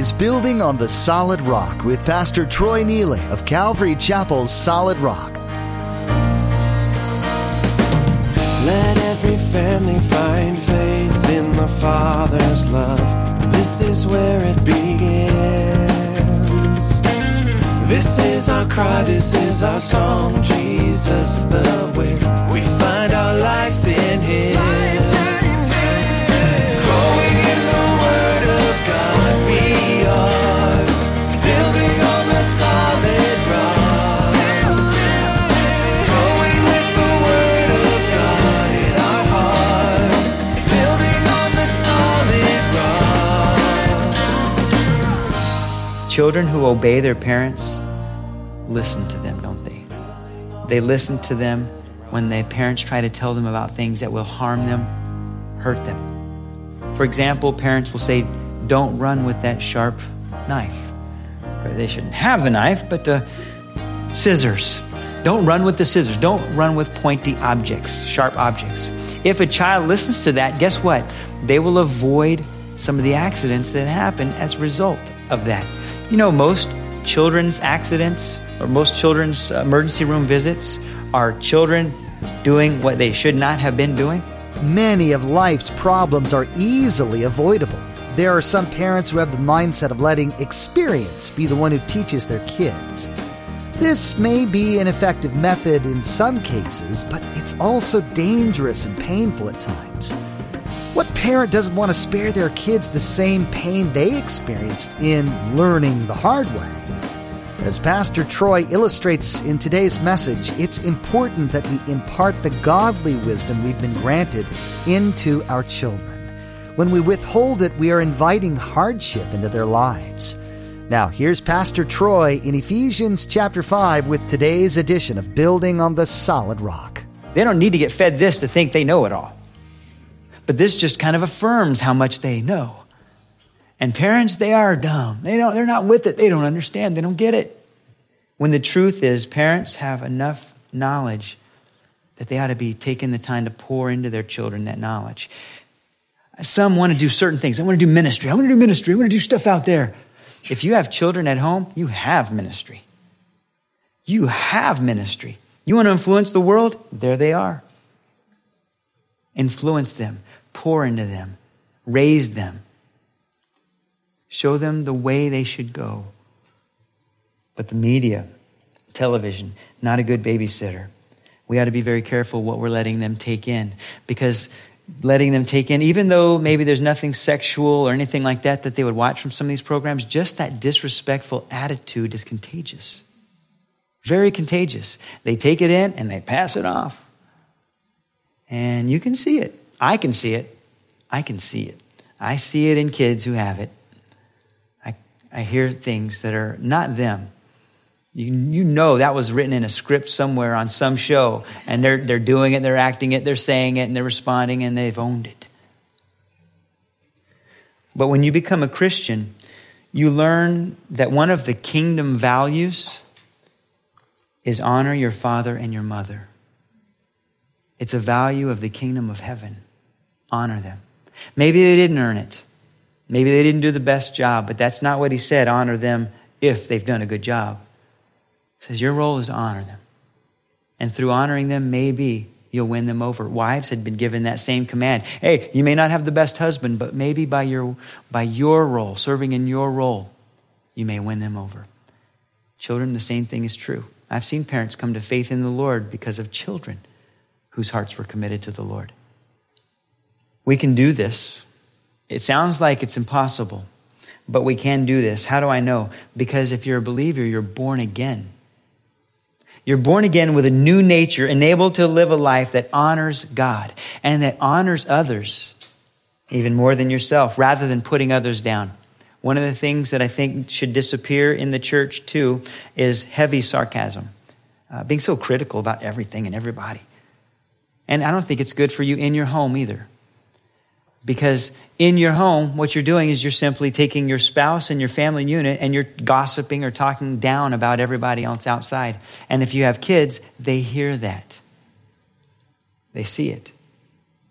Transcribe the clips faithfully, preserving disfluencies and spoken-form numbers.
is Building on the Solid Rock with Pastor Troy Neely of Calvary Chapel's Solid Rock. Let every family find faith in the Father's love. This is where it begins. This is our cry, this is our song. Jesus the way. We find our life in Him. Growing in the Word of God, we are building on the solid rock. Growing with the Word of God in our hearts, building on the solid rock. Children who obey their parents listen to them, don't they? They listen to them when their parents try to tell them about things that will harm them, hurt them. For example, parents will say, don't run with that sharp knife. Or they shouldn't have the knife, but the scissors. Don't run with the scissors. Don't run with pointy objects, sharp objects. If a child listens to that, guess what? They will avoid some of the accidents that happen as a result of that. You know, most children's accidents or most children's emergency room visits are children doing what they should not have been doing. Many of life's problems are easily avoidable. There are some parents who have the mindset of letting experience be the one who teaches their kids. This may be an effective method in some cases, but it's also dangerous and painful at times. What parent doesn't want to spare their kids the same pain they experienced in learning the hard way? As Pastor Troy illustrates in today's message, it's important that we impart the godly wisdom we've been granted into our children. When we withhold it, we are inviting hardship into their lives. Now, here's Pastor Troy in Ephesians chapter five with today's edition of Building on the Solid Rock. They don't need to get fed this to think they know it all. But this just kind of affirms how much they know. And parents, they are dumb. They don't, they're not with it. They don't understand. They don't get it. When the truth is, parents have enough knowledge that they ought to be taking the time to pour into their children that knowledge. Some want to do certain things. I want to do ministry. I want to do ministry. I want to do stuff out there. If you have children at home, you have ministry. You have ministry. You want to influence the world? There they are. Influence them. Pour into them. Raise them. Show them the way they should go. But the media, television, not a good babysitter. We ought to be very careful what we're letting them take in, because letting them take in, even though maybe there's nothing sexual or anything like that that they would watch from some of these programs, just that disrespectful attitude is contagious. Very contagious. They take it in and they pass it off. And you can see it. I can see it. I can see it. I see it in kids who have it. I hear things that are not them. You, you know that was written in a script somewhere on some show, and they're they're doing it, they're acting it, they're saying it, and they're responding, and they've owned it. But when you become a Christian, you learn that one of the kingdom values is honor your father and your mother. It's a value of the kingdom of heaven. Honor them. Maybe they didn't earn it. Maybe they didn't do the best job, but that's not what he said. Honor them if they've done a good job. He says your role is to honor them. And through honoring them, maybe you'll win them over. Wives had been given that same command. Hey, you may not have the best husband, but maybe by your, by your role, serving in your role, you may win them over. Children, the same thing is true. I've seen parents come to faith in the Lord because of children whose hearts were committed to the Lord. We can do this. It sounds like it's impossible, but we can do this. How do I know? Because if you're a believer, you're born again. You're born again with a new nature, enabled to live a life that honors God and that honors others, even more than yourself, rather than putting others down. One of the things that I think should disappear in the church too is heavy sarcasm, uh, being so critical about everything and everybody. And I don't think it's good for you in your home either. Because in your home, what you're doing is you're simply taking your spouse and your family unit and you're gossiping or talking down about everybody else outside. And if you have kids, they hear that. They see it.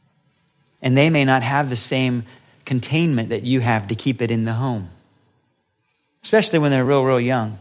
And they may not have the same containment that you have to keep it in the home. especially when they're real, real young.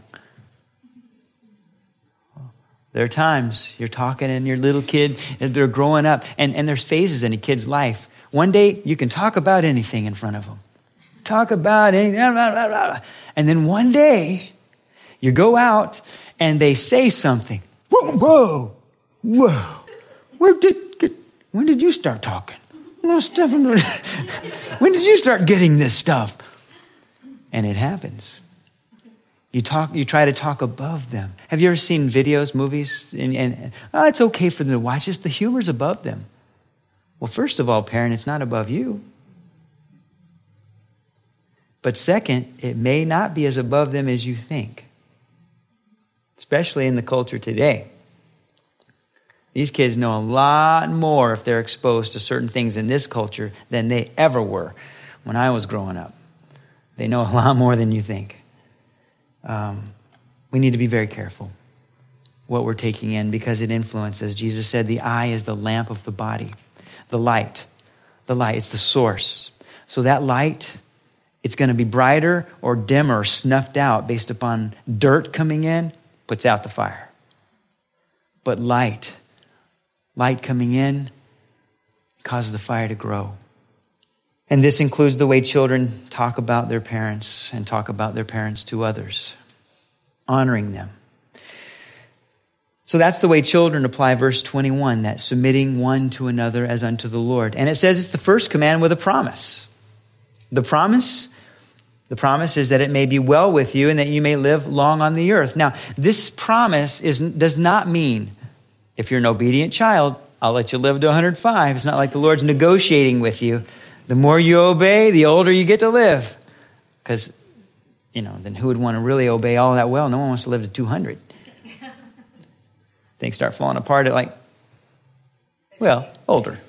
There are times you're talking and your little kid, and they're growing up, and, and there's phases in a kid's life. One day, you can talk about anything in front of them. Talk about anything. Blah, blah, blah. And then one day, you go out and they say something. Whoa, whoa, whoa. Where did, when did you start talking? No, Stephen. When did you start getting this stuff? And it happens. You talk. You try to talk above them. Have you ever seen videos, movies, and, and oh, it's okay for them to watch this. The humor's above them. Well, first of all, parent, it's not above you. But second, it may not be as above them as you think, especially in the culture today. These kids know a lot more if they're exposed to certain things in this culture than they ever were when I was growing up. They know a lot more than you think. Um, we need to be very careful what we're taking in because it influences. Jesus said the eye is the lamp of the body. The light. The light. It's the source. So that light, it's going to be brighter or dimmer, snuffed out based upon dirt coming in, puts out the fire. But light, light coming in causes the fire to grow. And this includes the way children talk about their parents and talk about their parents to others, honoring them. So that's the way children apply verse twenty-one, that submitting one to another as unto the Lord. And it says it's the first command with a promise. The promise, the promise is that it may be well with you and that you may live long on the earth. Now, this promise is, does not mean if you're an obedient child, I'll let you live to one hundred five. It's not like the Lord's negotiating with you. The more you obey, the older you get to live. Because, you know, then who would want to really obey all that well? No one wants to live to two hundred. Things start falling apart at like, well, older.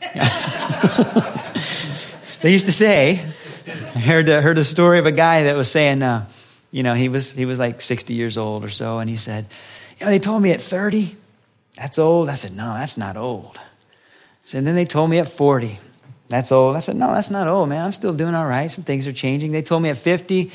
They used to say, I heard, uh, heard a story of a guy that was saying, uh, you know, he was he was like sixty years old or so, and he said, you know, they told me at thirty, that's old. I said, no, that's not old. I said, and then they told me at forty, that's old. I said, no, that's not old, man. I'm still doing all right. Some things are changing. They told me at fifty,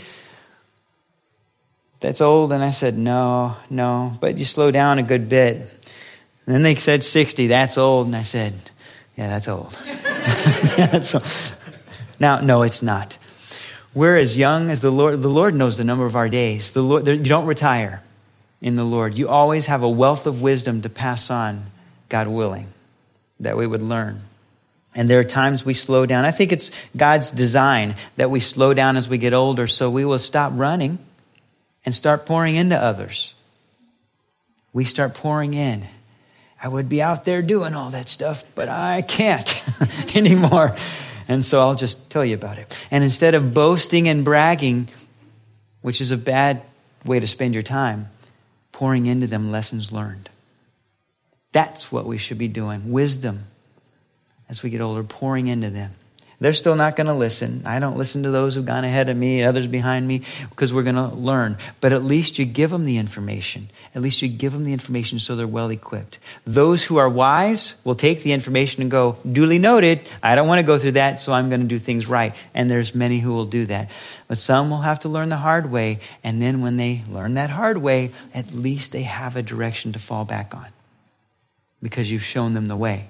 that's old. And I said, no, no, but you slow down a good bit. And then they said sixty, that's old. And I said, yeah, that's old. Yeah, that's old. Now, no, it's not. We're as young as the Lord. The Lord knows the number of our days. The Lord, you don't retire in the Lord. You always have a wealth of wisdom to pass on, God willing, that we would learn. And there are times we slow down. I think it's God's design that we slow down as we get older so we will stop running and start pouring into others. We start pouring in. I would be out there doing all that stuff, but I can't anymore. And so I'll just tell you about it. And instead of boasting and bragging, which is a bad way to spend your time, pouring into them lessons learned. That's what we should be doing. Wisdom as we get older, pouring into them. They're still not going to listen. I don't listen to those who've gone ahead of me, others behind me, because we're going to learn. But at least you give them the information. At least you give them the information so they're well equipped. Those who are wise will take the information and go, duly noted, I don't want to go through that, so I'm going to do things right. And there's many who will do that. But some will have to learn the hard way. And then when they learn that hard way, at least they have a direction to fall back on because you've shown them the way.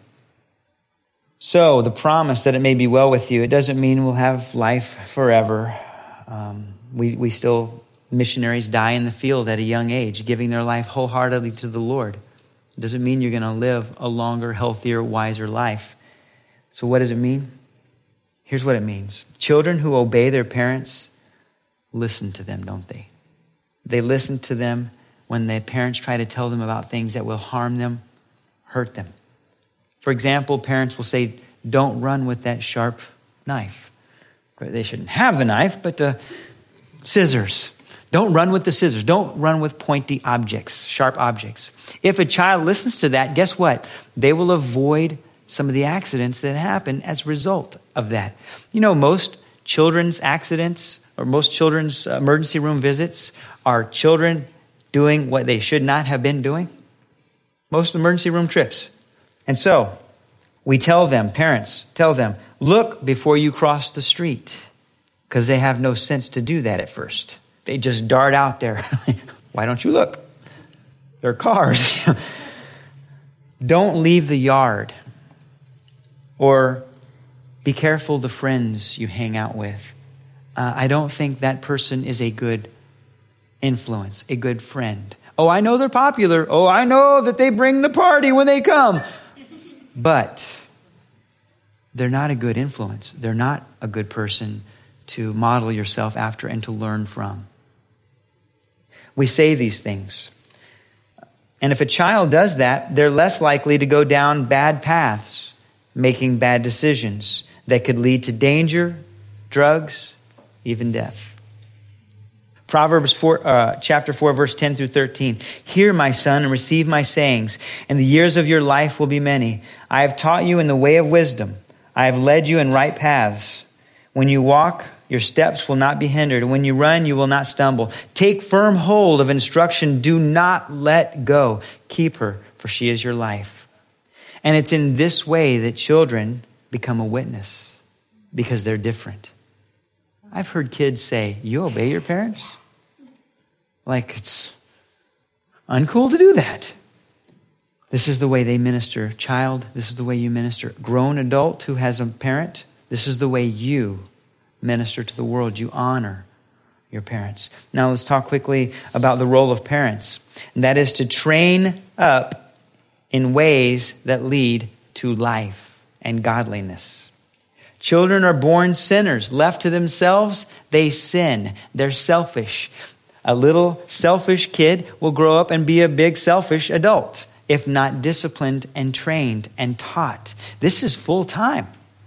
So the promise that it may be well with you, it doesn't mean we'll have life forever. Um, we, we still, missionaries die in the field at a young age, giving their life wholeheartedly to the Lord. It doesn't mean you're going to live a longer, healthier, wiser life. So what does it mean? Here's what it means. Children who obey their parents, listen to them, don't they? They listen to them when their parents try to tell them about things that will harm them, hurt them. For example, parents will say, don't run with that sharp knife. They shouldn't have the knife, but the scissors. Don't run with the scissors. Don't run with pointy objects, sharp objects. If a child listens to that, guess what? They will avoid some of the accidents that happen as a result of that. You know, most children's accidents or most children's emergency room visits are children doing what they should not have been doing. Most emergency room trips. And so we tell them, parents, tell them, look before you cross the street, because they have no sense to do that at first. They just dart out there. Why don't you look? There are cars. Don't leave the yard. Or be careful the friends you hang out with. Uh, I don't think that person is a good influence, a good friend. Oh, I know they're popular. Oh, I know that they bring the party when they come. But they're not a good influence. They're not a good person to model yourself after and to learn from. We say these things. And if a child does that, they're less likely to go down bad paths, making bad decisions that could lead to danger, drugs, even death. Proverbs four, uh, chapter four, verse ten through thirteen. Hear, my son, and receive my sayings, and the years of your life will be many. I have taught you in the way of wisdom. I have led you in right paths. When you walk, your steps will not be hindered. When you run, you will not stumble. Take firm hold of instruction. Do not let go. Keep her, for she is your life. And it's in this way that children become a witness, because they're different. I've heard kids say, you obey your parents? Like it's uncool to do that. This is the way they minister. Child, this is the way you minister. Grown adult who has a parent, this is the way you minister to the world. You honor your parents. Now let's talk quickly about the role of parents. And that is to train up in ways that lead to life and godliness. Children are born sinners. Left to themselves, they sin. They're selfish. A little selfish kid will grow up and be a big selfish adult if not disciplined and trained and taught. This is full time.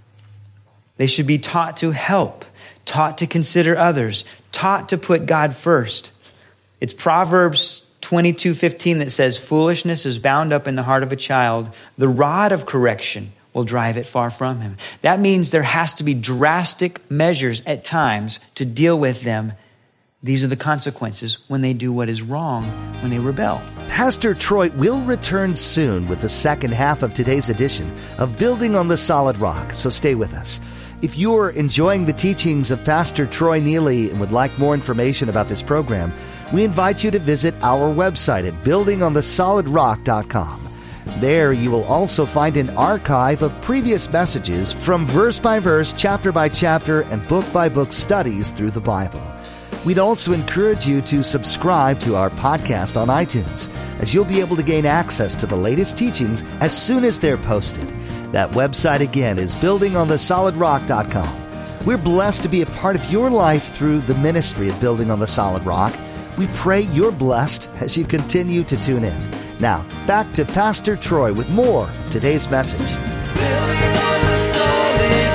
They should be taught to help, taught to consider others, taught to put God first. It's Proverbs twenty-two fifteen that says, foolishness is bound up in the heart of a child. The rod of correction will drive it far from him. That means there has to be drastic measures at times to deal with them. These are the consequences when they do what is wrong, when they rebel. Pastor Troy will return soon with the second half of today's edition of Building on the Solid Rock, so stay with us. If you're enjoying the teachings of Pastor Troy Neely and would like more information about this program, we invite you to visit our website at building on the solid rock dot com. There you will also find an archive of previous messages from verse by verse, chapter by chapter, and book by book studies through the Bible. We'd also encourage you to subscribe to our podcast on iTunes, as you'll be able to gain access to the latest teachings as soon as they're posted. That website again is building on the solid rock dot com. We're blessed to be a part of your life through the ministry of Building on the Solid Rock. We pray you're blessed as you continue to tune in. Now, back to Pastor Troy with more of today's message. Building on the solid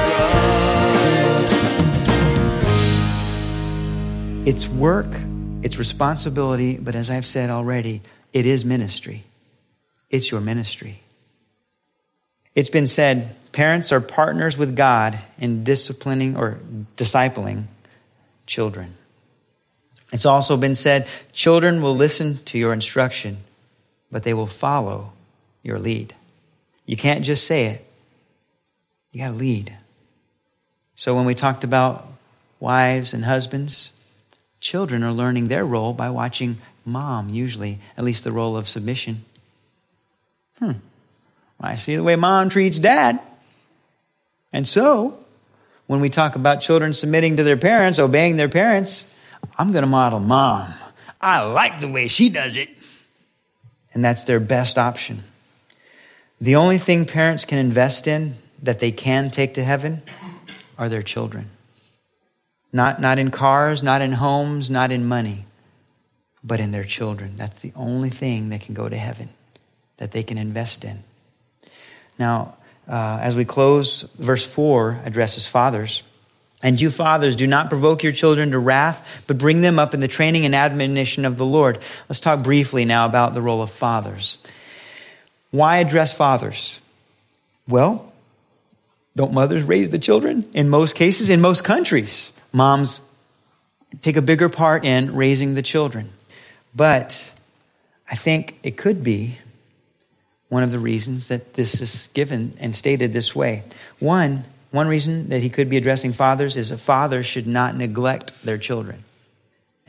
rock. It's work, it's responsibility, but as I've said already, it is ministry. It's your ministry. It's been said, parents are partners with God in disciplining or discipling children. It's also been said, children will listen to your instruction, but they will follow your lead. You can't just say it. You got to lead. So when we talked about wives and husbands, children are learning their role by watching mom, usually, at least the role of submission. Hmm. I see the way mom treats dad. And so, when we talk about children submitting to their parents, obeying their parents, I'm going to model mom. I like the way she does it. And that's their best option. The only thing parents can invest in that they can take to heaven are their children. Not, not in cars, not in homes, not in money, but in their children. That's the only thing that can go to heaven, that they can invest in. Now, uh, as we close, verse four addresses fathers. And you fathers, do not provoke your children to wrath, but bring them up in the training and admonition of the Lord. Let's talk briefly now about the role of fathers. Why address fathers? Well, don't mothers raise the children? In most cases, in most countries, moms take a bigger part in raising the children. But I think it could be one of the reasons that this is given and stated this way. One, One reason that he could be addressing fathers is a father should not neglect their children.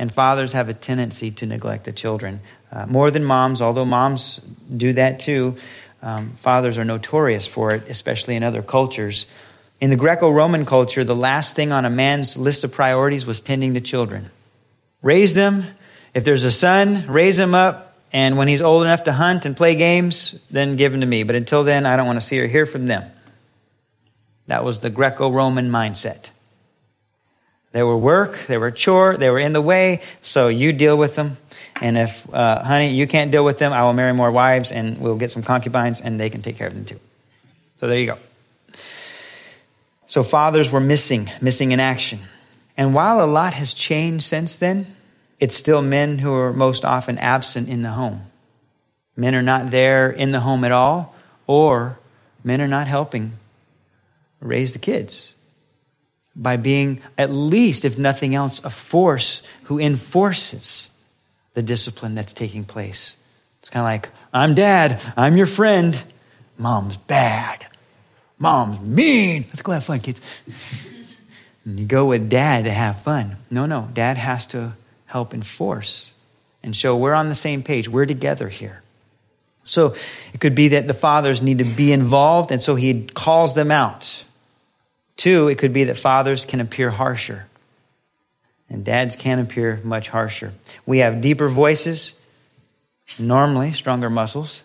And fathers have a tendency to neglect the children. Uh, more than moms, although moms do that too. Um, fathers are notorious for it, especially in other cultures. In the Greco-Roman culture, the last thing on a man's list of priorities was tending to children. Raise them. If there's a son, raise him up. And when he's old enough to hunt and play games, then give him to me. But until then, I don't want to see or hear from them. That was the Greco-Roman mindset. They were work, they were a chore, they were in the way, so you deal with them. And if, uh, honey, you can't deal with them, I will marry more wives and we'll get some concubines and they can take care of them too. So there you go. So fathers were missing, missing in action. And while a lot has changed since then, it's still men who are most often absent in the home. Men are not there in the home at all, or men are not helping raise the kids by being, at least, if nothing else, a force who enforces the discipline that's taking place. It's kind of like, I'm dad, I'm your friend. Mom's bad. Mom's mean. Let's go have fun, kids. And you go with dad to have fun. No, no, dad has to help enforce and show we're on the same page. We're together here. So it could be that the fathers need to be involved, and so he calls them out. Two, it could be that fathers can appear harsher, and dads can appear much harsher. We have deeper voices, normally stronger muscles,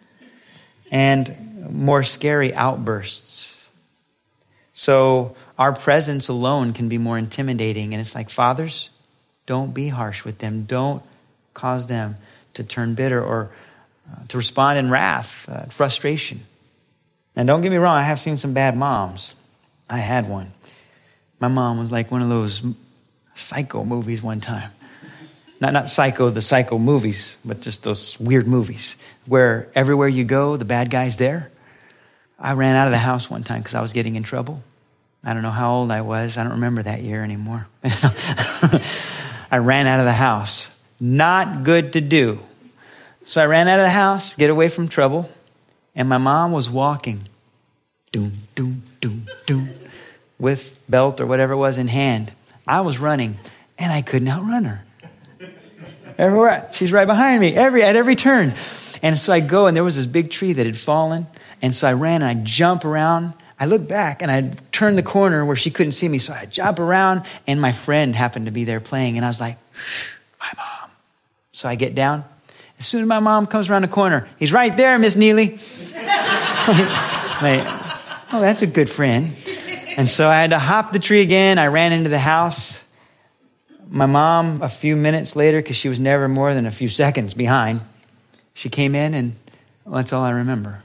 and more scary outbursts. So our presence alone can be more intimidating, and it's like, fathers, don't be harsh with them. Don't cause them to turn bitter or uh, to respond in wrath, uh, frustration. And don't get me wrong, I have seen some bad moms. I had one. My mom was like one of those Psycho movies one time. Not not Psycho, the Psycho movies, but just those weird movies where everywhere you go, the bad guy's there. I ran out of the house one time because I was getting in trouble. I don't know how old I was. I don't remember that year anymore. I ran out of the house. Not good to do. So I ran out of the house, get away from trouble, and my mom was walking. Doom, doom, doom, doom, with belt or whatever it was in hand. I was running, and I couldn't outrun her. Everywhere, she's right behind me, every at every turn. And so I go, and there was this big tree that had fallen, and so I ran, and I jump around. I look back, and I turn the corner where she couldn't see me, so I jump around, and my friend happened to be there playing, and I was like, shh, my mom. So I get down. As soon as my mom comes around the corner, he's right there, Miss Neely. Like, oh, that's a good friend. And so I had to hop the tree again. I ran into the house. My mom, a few minutes later, because she was never more than a few seconds behind, she came in, and well, that's all I remember.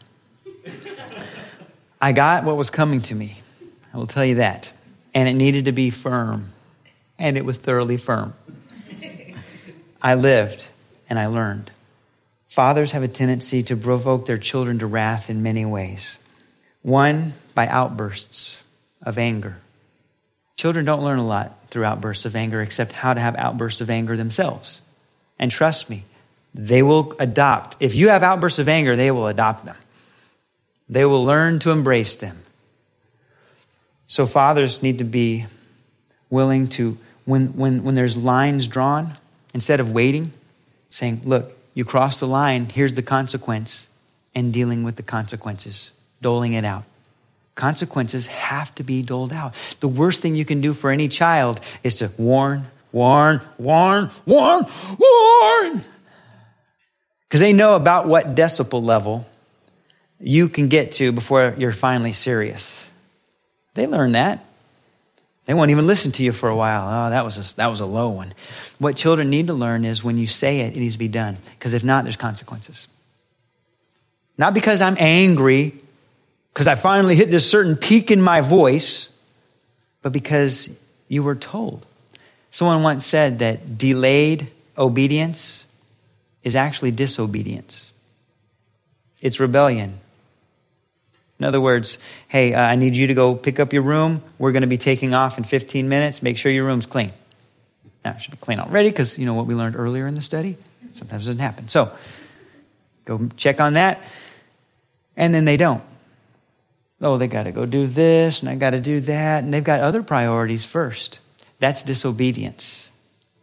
I got what was coming to me. I will tell you that. And it needed to be firm. And it was thoroughly firm. I lived and I learned. Fathers have a tendency to provoke their children to wrath in many ways. One, by outbursts of anger. Children don't learn a lot through outbursts of anger except how to have outbursts of anger themselves. And trust me, they will adopt. If you have outbursts of anger, they will adopt them. They will learn to embrace them. So fathers need to be willing to, when, when, when there's lines drawn, instead of waiting, saying, look, you crossed the line, here's the consequence, and dealing with the consequences, doling it out. Consequences have to be doled out. The worst thing you can do for any child is to warn, warn, warn, warn, warn. Because they know about what decibel level you can get to before you're finally serious. They learn that. They won't even listen to you for a while. Oh, that was a, that was a low one. What children need to learn is when you say it, it needs to be done. Because if not, there's consequences. Not because I'm angry, because I finally hit this certain peak in my voice, but because you were told. Someone once said that delayed obedience is actually disobedience. It's rebellion. In other words, hey, uh, I need you to go pick up your room. We're going to be taking off in fifteen minutes. Make sure your room's clean. Now, it should be clean already because, you know, what we learned earlier in the study, sometimes it doesn't happen. So, go check on that. And then they don't. Oh, they got to go do this and I got to do that. And they've got other priorities first. That's disobedience.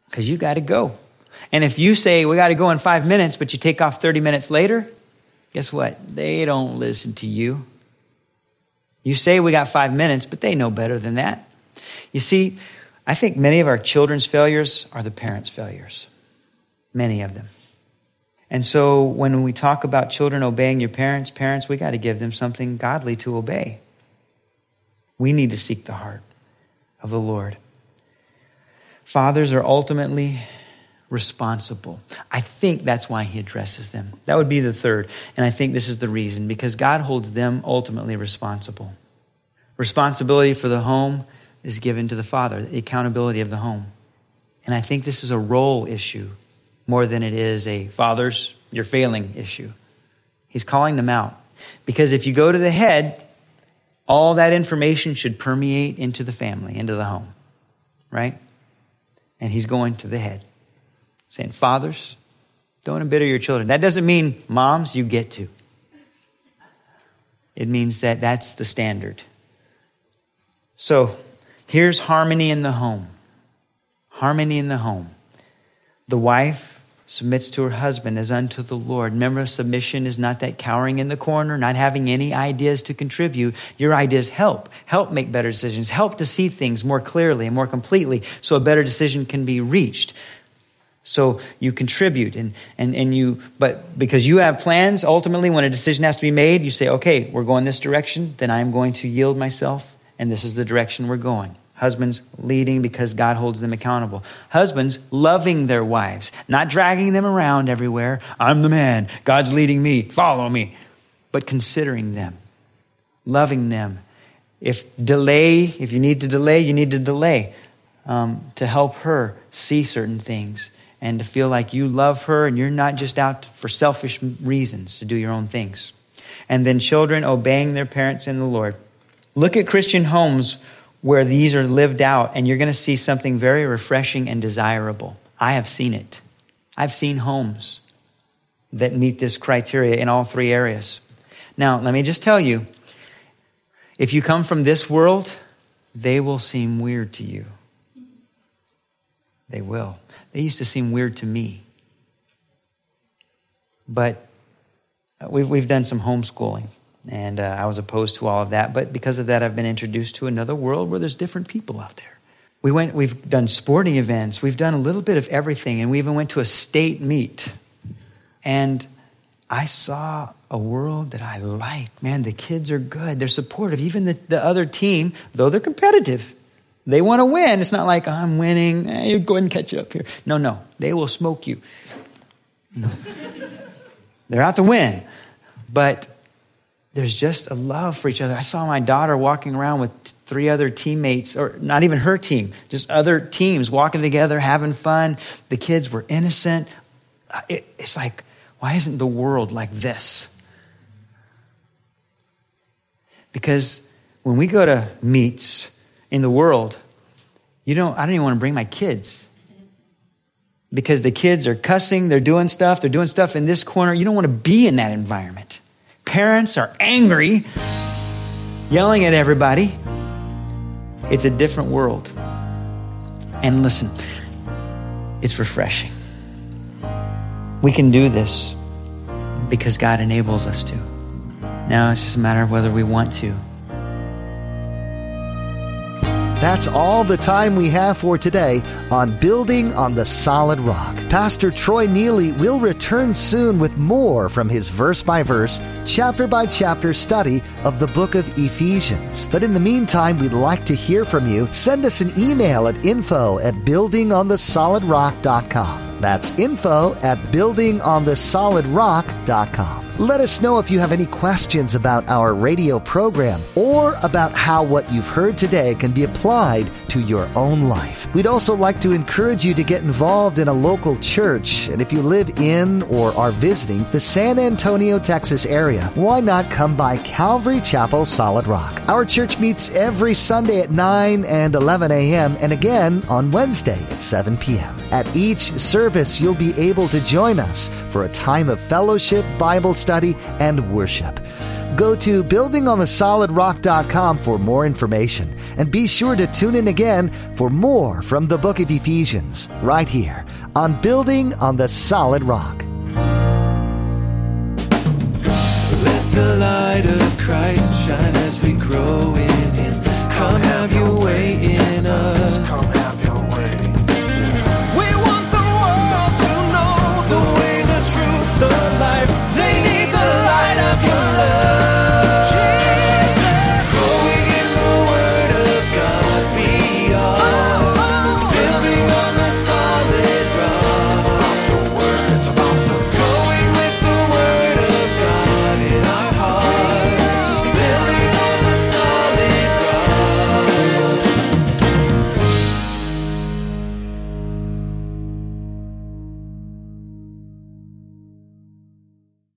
because you got to go. And if you say, we got to go in five minutes, but you take off thirty minutes later, guess what? They don't listen to you. You say we got five minutes, but they know better than that. You see, I think many of our children's failures are the parents' failures. Many of them. And so when we talk about children obeying your parents, parents, we got to give them something godly to obey. We need to seek the heart of the Lord. Fathers are ultimately responsible. I think that's why he addresses them. That would be the third. And I think this is the reason, because God holds them ultimately responsible. Responsibility for the home is given to the father, the accountability of the home. And I think this is a role issue more than it is a fathers, you're failing issue. He's calling them out. Because if you go to the head, all that information should permeate into the family, into the home. Right? And he's going to the head. Saying, fathers, don't embitter your children. That doesn't mean, moms, you get to. It means that that's the standard. So, here's harmony in the home. Harmony in the home. The wife submits to her husband as unto the Lord. Remember, submission is not that cowering in the corner, not having any ideas to contribute. Your ideas help. Help make better decisions. Help to see things more clearly and more completely so a better decision can be reached. So you contribute and, and, and you, but because you have plans, ultimately when a decision has to be made, you say, okay, we're going this direction, then I'm going to yield myself, and this is the direction we're going. Husbands leading because God holds them accountable. Husbands loving their wives, not dragging them around everywhere. I'm the man. God's leading me. Follow me. But considering them, loving them. If delay, if you need to delay, you need to delay um, to help her see certain things and to feel like you love her and you're not just out for selfish reasons to do your own things. And then children obeying their parents in the Lord. Look at Christian homes where these are lived out, and you're going to see something very refreshing and desirable. I have seen it. I've seen homes that meet this criteria in all three areas. Now, let me just tell you, if you come from this world, they will seem weird to you. They will. They used to seem weird to me. But we've, we've done some homeschooling. And uh, I was opposed to all of that. But because of that, I've been introduced to another world where there's different people out there. We went, we've done sporting events. We've done a little bit of everything. And we even went to a state meet. And I saw a world that I like. Man, the kids are good. They're supportive. Even the, the other team, though they're competitive, they want to win. It's not like, I'm winning. Eh, you go ahead and catch up here. No, no. They will smoke you. No. They're out to win. But there's just a love for each other. I saw my daughter walking around with three other teammates, or not even her team, just other teams walking together, having fun. The kids were innocent. It, it's like, why isn't the world like this? Because when we go to meets in the world, you don't, I don't even want to bring my kids. Because the kids are cussing, they're doing stuff, they're doing stuff in this corner. You don't want to be in that environment. Parents are angry, yelling at everybody. It's a different world. And listen, it's refreshing. We can do this because God enables us to. Now it's just a matter of whether we want to. That's all the time we have for today on Building on the Solid Rock. Pastor Troy Neely will return soon with more from his verse-by-verse, chapter-by-chapter study of the book of Ephesians. But in the meantime, we'd like to hear from you. Send us an email at info at building on the solid rock dot com. That's info at building on the solid rock dot com. Let us know if you have any questions about our radio program or about how what you've heard today can be applied to your own life. We'd also like to encourage you to get involved in a local church. And if you live in or are visiting the San Antonio, Texas area, why not come by Calvary Chapel Solid Rock? Our church meets every Sunday at nine and eleven a.m. and again on Wednesday at seven p.m. At each service, you'll be able to join us for a time of fellowship, Bible study, and worship. Go to building on the solid rock dot com for more information, and be sure to tune in again for more from the book of Ephesians, right here on Building on the Solid Rock. Let the light of Christ shine as we grow in